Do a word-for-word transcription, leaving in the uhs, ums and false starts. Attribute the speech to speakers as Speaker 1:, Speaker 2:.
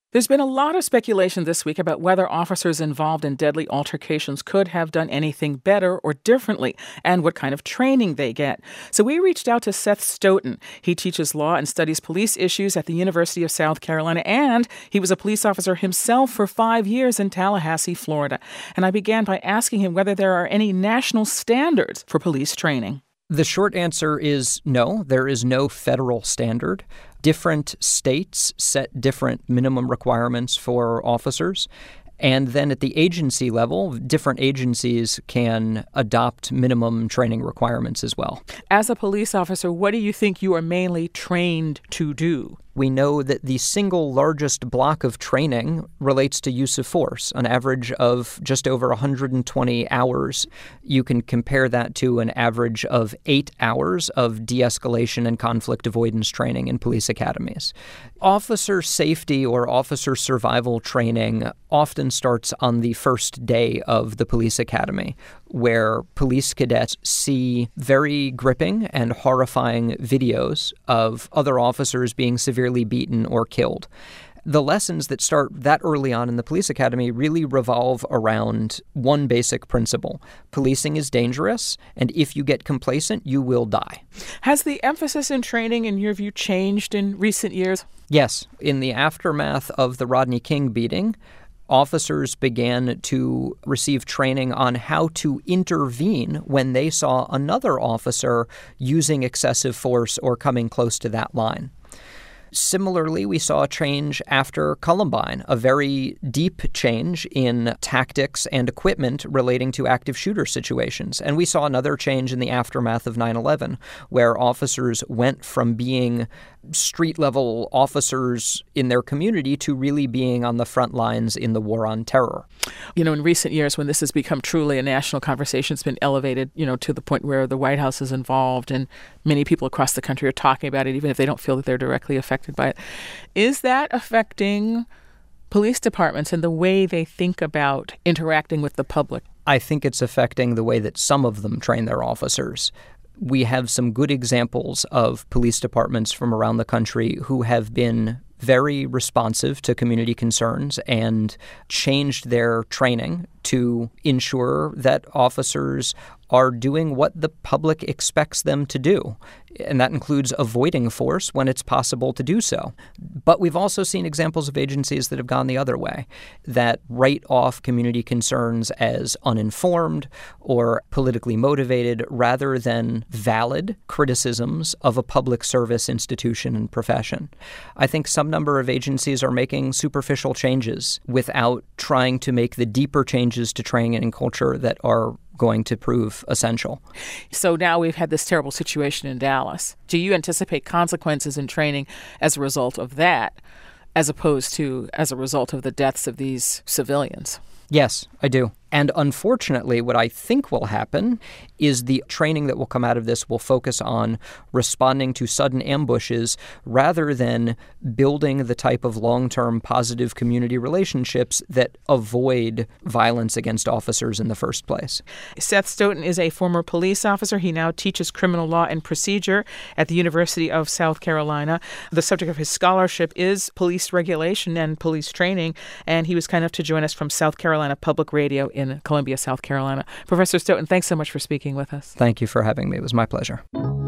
Speaker 1: There's been a lot of speculation this week about whether officers involved in deadly altercations could have done anything better or differently, and what kind of training they get. So we reached out to Seth Stoughton. He teaches law and studies police issues at the University of South Carolina, and he was a police officer himself for five years in Tallahassee, Florida. And I began by asking him whether there are any national standards for police training.
Speaker 2: The short answer is no, there is no federal standard. Different states set different minimum requirements for officers. And then at the agency level, different agencies can adopt minimum training requirements as well.
Speaker 1: As a police officer, what do you think you are mainly trained to do?
Speaker 2: We know that the single largest block of training relates to use of force, an average of just over one hundred twenty hours. You can compare that to an average of eight hours of de-escalation and conflict avoidance training in police academies. Officer safety or officer survival training often starts on the first day of the police academy, where police cadets see very gripping and horrifying videos of other officers being severely beaten or killed. The lessons that start that early on in the police academy really revolve around one basic principle. Policing is dangerous, and if you get complacent, you will die.
Speaker 1: Has the emphasis in training, in your view, changed in recent years?
Speaker 2: Yes. In the aftermath of the Rodney King beating, officers began to receive training on how to intervene when they saw another officer using excessive force or coming close to that line. Similarly, we saw a change after Columbine, a very deep change in tactics and equipment relating to active shooter situations. And we saw another change in the aftermath of nine eleven, where officers went from being street-level officers in their community to really being on the front lines in the war on terror.
Speaker 1: You know, in recent years, when this has become truly a national conversation, it's been elevated, you know, to the point where the White House is involved and many people across the country are talking about it, even if they don't feel that they're directly affected by it. Is that affecting police departments and the way they think about interacting with the public?
Speaker 2: I think it's affecting the way that some of them train their officers. We have some good examples of police departments from around the country who have been very responsive to community concerns and changed their training to ensure that officers are doing what the public expects them to do. And that includes avoiding force when it's possible to do so. But we've also seen examples of agencies that have gone the other way, that write off community concerns as uninformed or politically motivated rather than valid criticisms of a public service institution and profession. I think some number of agencies are making superficial changes without trying to make the deeper changes to training and culture that are going to prove essential.
Speaker 1: So now we've had this terrible situation in Dallas. Do you anticipate consequences in training as a result of that, as opposed to as a result of the deaths of these civilians?
Speaker 2: Yes, I do. And unfortunately, what I think will happen is the training that will come out of this will focus on responding to sudden ambushes rather than building the type of long-term positive community relationships that avoid violence against officers in the first place.
Speaker 1: Seth Stoughton is a former police officer. He now teaches criminal law and procedure at the University of South Carolina. The subject of his scholarship is police regulation and police training, and he was kind enough to join us from South Carolina Public Radio in Columbia, South Carolina. Professor Stoughton, thanks so much for speaking with us.
Speaker 2: Thank you for having me. It was my pleasure.